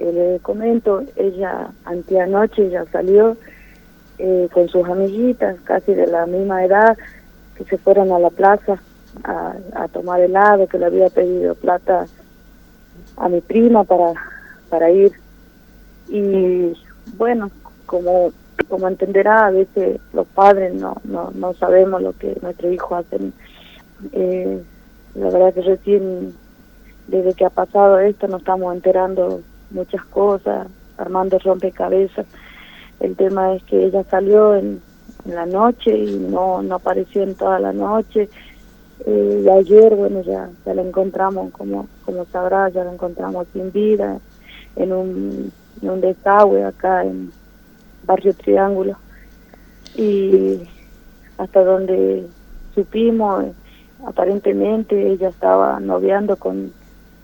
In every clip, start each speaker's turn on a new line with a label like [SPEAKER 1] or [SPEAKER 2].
[SPEAKER 1] le comento, ella anteanoche ya salió con sus amiguitas, casi de la misma edad, que se fueron a la plaza a tomar helado, que le había pedido plata a mi prima para ir. Y bueno, como entenderá, a veces los padres no sabemos lo que nuestros hijos hacen. La verdad que recién, desde que ha pasado esto, nos estamos enterando muchas cosas, armando rompecabezas. El tema es que ella salió en la noche y no apareció en toda la noche. Y ayer, bueno, ya la encontramos, como sabrá, ya la encontramos sin vida en un desagüe acá en Barrio Triángulo. Y hasta donde supimos, aparentemente ella estaba noviando con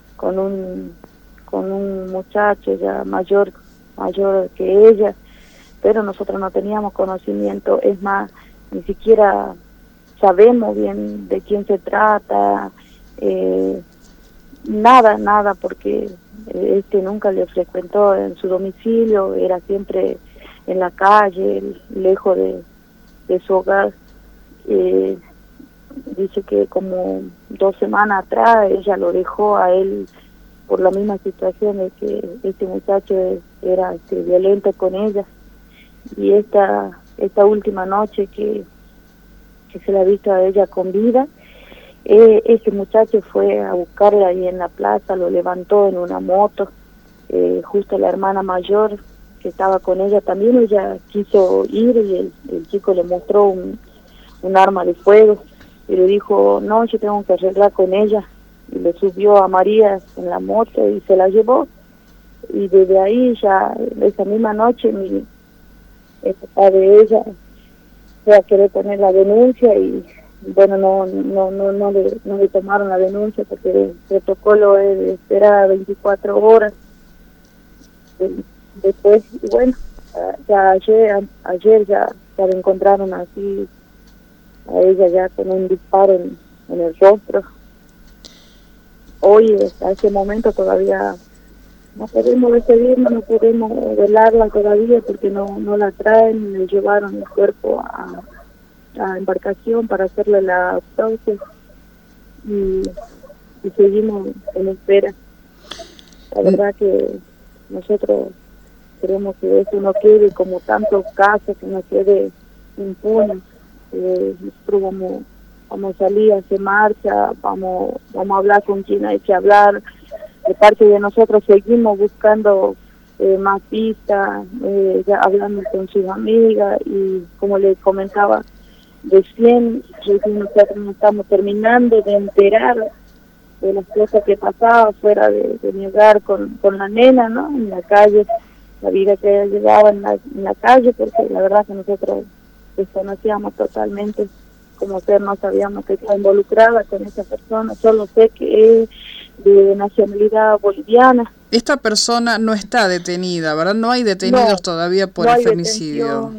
[SPEAKER 1] un muchacho ya mayor que ella, pero nosotros no teníamos conocimiento, es más, ni siquiera sabemos bien de quién se trata, nada, porque nunca le frecuentó en su domicilio, era siempre en la calle, lejos de su hogar. Dice que como 2 semanas atrás ella lo dejó a él por la misma situación de que este muchacho era violento con ella. Y esta última noche que se la ha visto a ella con vida, ese muchacho fue a buscarla ahí en la plaza, lo levantó en una moto, justo la hermana mayor que estaba con ella también, ella quiso ir y el chico le mostró un arma de fuego y le dijo, no, yo tengo que arreglar con ella, y le subió a María en la moto y se la llevó. Y desde ahí ya, esa misma noche, el papá de ella fue a querer poner la denuncia y bueno, no le tomaron la denuncia porque el protocolo es de esperar 24 horas. Después, y bueno, ya ayer ya la encontraron así, a ella ya con un disparo en el rostro. Hoy, hasta ese momento, todavía no podemos despedirnos, no podemos velarla todavía porque no la traen, le llevaron el cuerpo a embarcación para hacerle la autopsia y seguimos en espera. La verdad que nosotros queremos que eso no quede como tantos casos, que no quede impune. Nosotros vamos a salir a hacer marcha, vamos a hablar con quien hay que hablar. De parte de nosotros seguimos buscando más pistas, ya hablando con sus amigas y como les comentaba, recién nosotros nos estamos terminando de enterar de las cosas que pasaba fuera de mi hogar con la nena, ¿no? En la calle, la vida que ella llevaba en la calle, porque la verdad que nosotros desconocíamos totalmente como ser, no sabíamos que estaba involucrada con esa persona, solo sé que es de nacionalidad boliviana.
[SPEAKER 2] Esta persona no está detenida, ¿verdad? No hay detenidos todavía por el femicidio.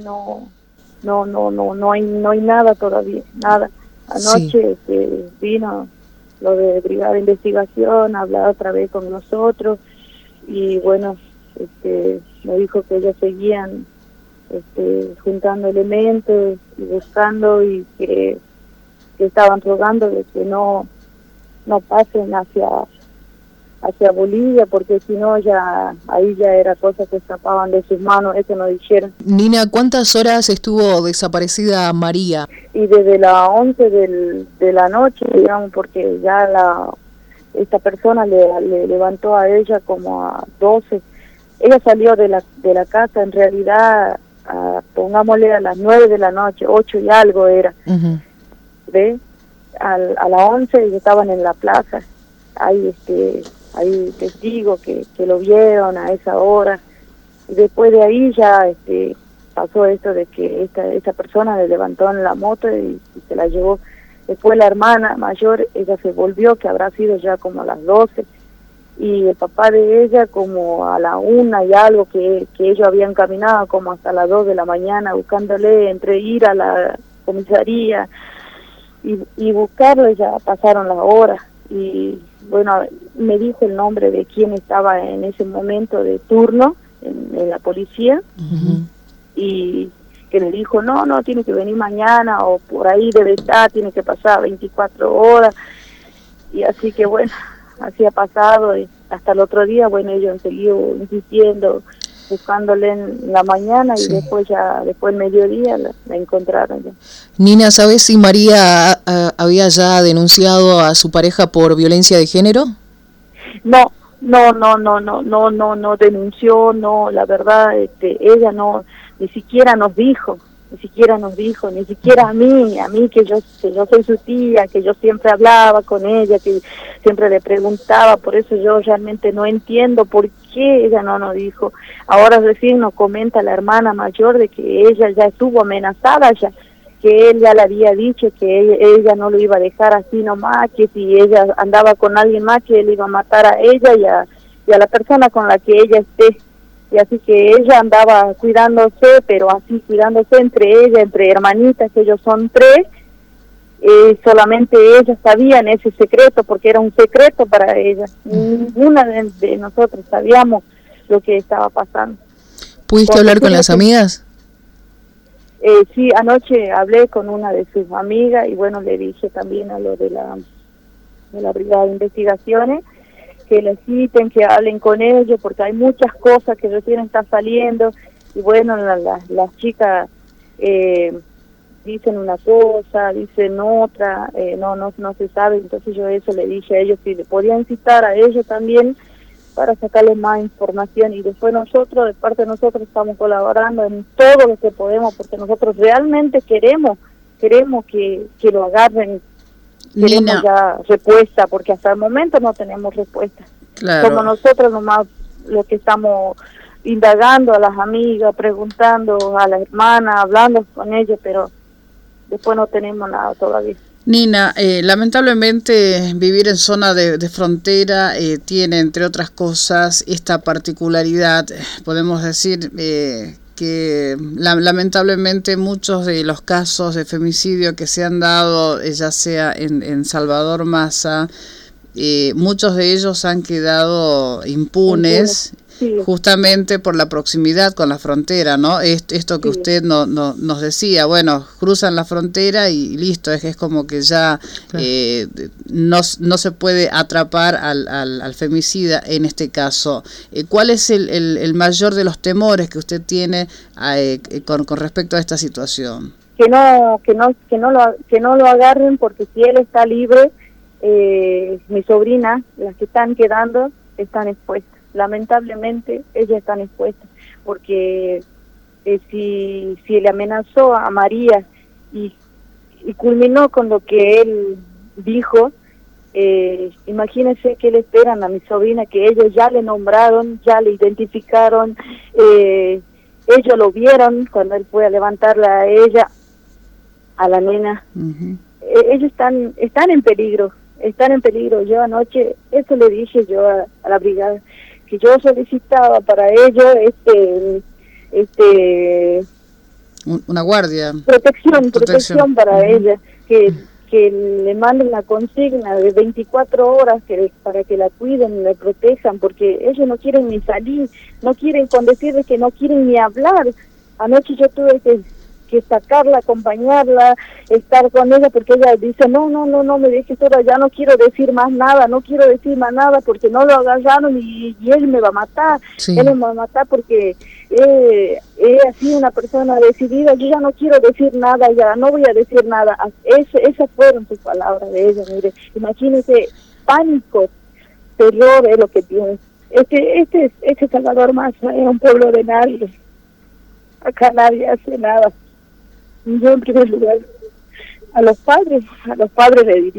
[SPEAKER 1] No hay nada todavía, nada. Anoche vino lo de Brigada de Investigación, a hablar otra vez con nosotros y bueno, me dijo que ellos seguían juntando elementos y buscando y que estaban rogando de que no pasen hacia Bolivia, porque si no ahí ya era cosas que escapaban de sus manos, eso nos dijeron.
[SPEAKER 2] Nina, ¿cuántas horas estuvo desaparecida María?
[SPEAKER 1] Y desde las 11 de la noche, digamos, porque ya esta persona le levantó a ella como a 12. Ella salió de la casa en realidad, pongámosle a las 9 de la noche, 8 y algo era.
[SPEAKER 2] Uh-huh.
[SPEAKER 1] ¿Ve? A las 11 y estaban en la plaza. Hay testigos que lo vieron a esa hora. Y después de ahí ya pasó esto de que esa persona le levantó en la moto y se la llevó. Después la hermana mayor, ella se volvió, que habrá sido ya como a las 12, y el papá de ella como a la 1 y algo, que ellos habían caminado como hasta las 2 de la mañana buscándole, entre ir a la comisaría y buscarlo, ya pasaron las horas y bueno, me dijo el nombre de quien estaba en ese momento de turno en la policía, y que me dijo, no, tiene que venir mañana, o por ahí debe estar, tiene que pasar 24 horas, y así que bueno, así ha pasado, y hasta el otro día, bueno, ellos han seguido insistiendo, buscándole en la mañana, y después el mediodía la encontraron ya.
[SPEAKER 3] Nina, ¿sabes si María había ya denunciado a su pareja por violencia de género?
[SPEAKER 1] No denunció, no, la verdad, ella no, ni siquiera a mí que yo soy su tía, que yo siempre hablaba con ella, que siempre le preguntaba, por eso yo realmente no entiendo por qué ella no nos dijo. Ahora recién nos comenta la hermana mayor de que ella ya estuvo amenazada ya, que él ya le había dicho que ella no lo iba a dejar así nomás, que si ella andaba con alguien más, que él iba a matar a ella y a la persona con la que ella esté. Y así que ella andaba cuidándose, pero así cuidándose entre hermanitas, que ellos son 3, solamente ellas sabían ese secreto, porque era un secreto para ella. Ninguna de nosotros sabíamos lo que estaba pasando.
[SPEAKER 3] ¿Pudiste hablar con las amigas?
[SPEAKER 1] Sí, anoche hablé con una de sus amigas y bueno, le dije también a lo de la Brigada de Investigaciones que le citen, que hablen con ellos, porque hay muchas cosas que recién están saliendo y bueno, las chicas dicen una cosa, dicen otra, no se sabe. Entonces yo eso le dije a ellos, si le podían citar a ellos también para sacarles más información, y después nosotros, de parte de nosotros, estamos colaborando en todo lo que podemos, porque nosotros realmente queremos que lo agarren. Queremos ya respuesta, porque hasta el momento no tenemos respuesta.
[SPEAKER 2] Claro.
[SPEAKER 1] Como nosotros nomás lo que estamos indagando a las amigas, preguntando a la hermana, hablando con ellos, pero después no tenemos nada todavía.
[SPEAKER 2] Nina, lamentablemente vivir en zona de frontera tiene, entre otras cosas, esta particularidad. Podemos decir que lamentablemente muchos de los casos de femicidio que se han dado, ya sea en Salvador Massa, muchos de ellos han quedado impunes. Sí. Justamente por la proximidad con la frontera, ¿no? Esto que usted nos decía, bueno, cruzan la frontera y listo, es como que ya no se puede atrapar al femicida en este caso. ¿Cuál es el mayor de los temores que usted tiene con respecto a esta situación?
[SPEAKER 1] Que no lo agarren, porque si él está libre, mi sobrina, las que están quedando, están expuestas. Lamentablemente ellas están expuestas, porque si le amenazó a María y culminó con lo que él dijo, imagínense que le esperan a mi sobrina, que ellos ya le nombraron, ya le identificaron, ellos lo vieron cuando él fue a levantarla a ella, a la nena. Ellos están en peligro. Yo anoche, eso le dije yo a la brigada, que yo solicitaba para ellos
[SPEAKER 2] una guardia,
[SPEAKER 1] protección para ella, que le manden la consigna de 24 horas para que la cuiden, la protejan, porque ellos no quieren ni salir, no quieren, con decirles que no quieren ni hablar. Anoche yo tuve que sacarla, acompañarla, estar con ella, porque ella dice, no me dejes sola, ya no quiero decir más nada, porque no lo agarraron y él me va a matar, él me va a matar porque ha sido una persona decidida, yo ya no quiero decir nada, ya no voy a decir nada. Esas fueron sus palabras de ella. Mire, imagínese, pánico, terror es lo que tiene. Este Salvador Massa es un pueblo de nadie, acá nadie hace nada. Yo en primer lugar a los padres le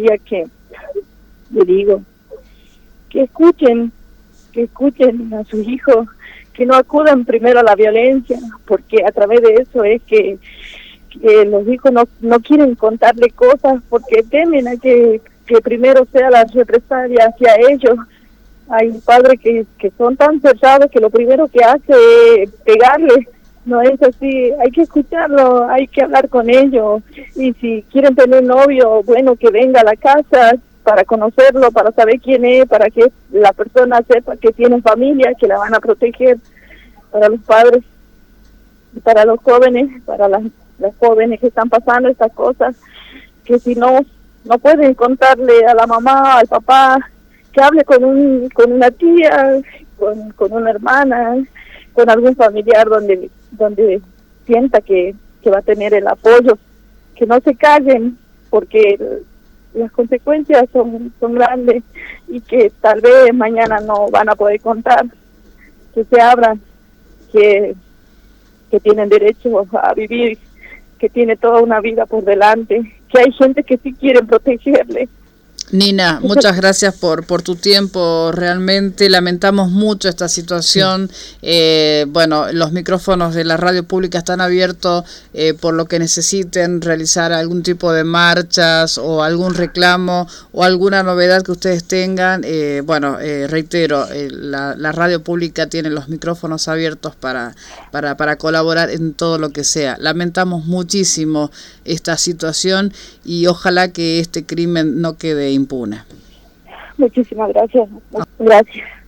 [SPEAKER 1] digo que escuchen a sus hijos, que no acudan primero a la violencia, porque a través de eso es que los hijos no quieren contarle cosas, porque temen a que primero sea la represalia hacia ellos. Hay padres que son tan cerrados que lo primero que hace es pegarles. No es así, hay que escucharlo, hay que hablar con ellos, y si quieren tener novio, bueno, que venga a la casa para conocerlo, para saber quién es, para que la persona sepa que tiene familia, que la van a proteger, para los padres, para los jóvenes, para las jóvenes que están pasando estas cosas, que si no pueden contarle a la mamá, al papá, que hable con una tía, con una hermana, con algún familiar donde sienta que va a tener el apoyo, que no se callen, porque las consecuencias son grandes y que tal vez mañana no van a poder contar, que se abran, que tienen derecho a vivir, que tiene toda una vida por delante, que hay gente que sí quiere protegerle.
[SPEAKER 2] Nina, muchas gracias por tu tiempo, realmente lamentamos mucho esta situación. Bueno, los micrófonos de la radio pública están abiertos por lo que necesiten realizar algún tipo de marchas o algún reclamo o alguna novedad que ustedes tengan. Bueno, reitero, la radio pública tiene los micrófonos abiertos para colaborar en todo lo que sea. Lamentamos muchísimo esta situación y ojalá que este crimen no quede impune.
[SPEAKER 1] Muchísimas gracias. Gracias.